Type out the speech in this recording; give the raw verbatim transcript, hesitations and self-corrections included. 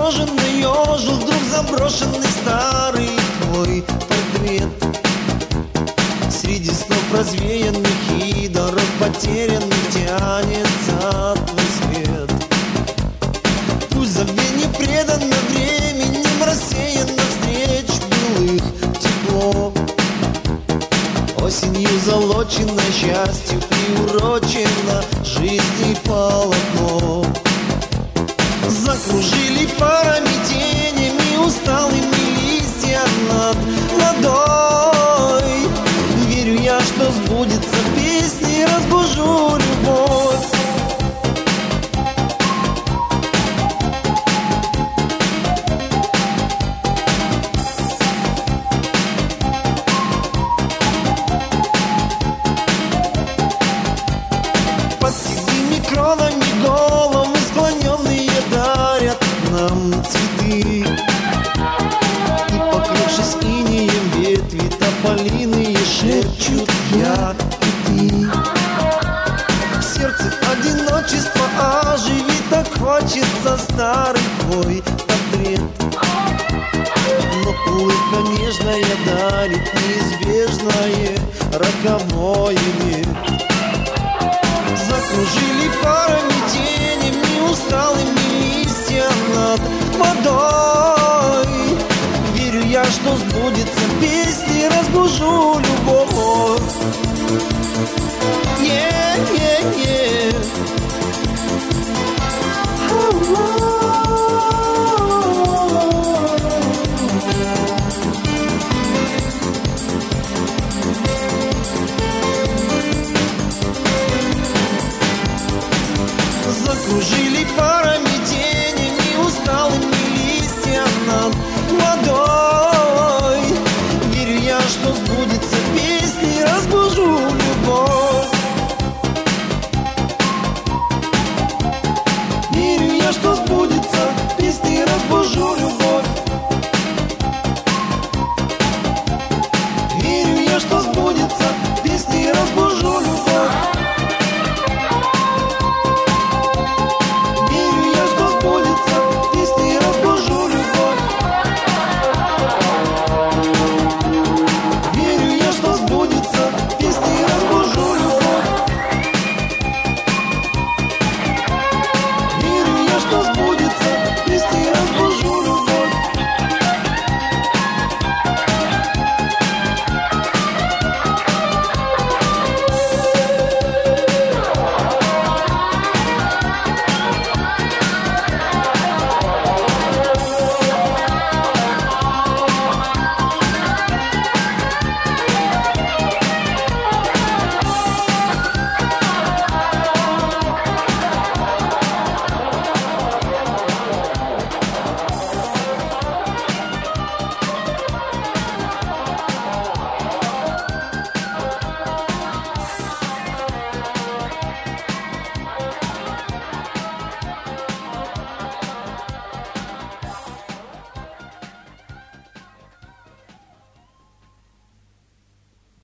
кожаный ежик, вдруг заброшенный старый твой портрет. Среди снов развеянных и дорог потерянных тянется твой свет. Пусть забвенье предано временем, рассеяно встреч былых тепло. Осенью залочено счастью, приурочено жизни полотно. Закружили парами тенями усталыми листья над водой. Верю я, что сбудется песни, разбужу любовь. Под седыми кронами головы склоненные дарят нам цветы. И, покрывшись инеем ветви тополиные, шепчут я и ты. В сердце одиночество оживи, так хочется старый твой портрет. Но улыбка нежная дарит неизбежное роковое нет. Закружили парами тенями усталыми листья над водой. Верю я, что сбудется песни, разбужу любовь. Yeah, yeah, yeah.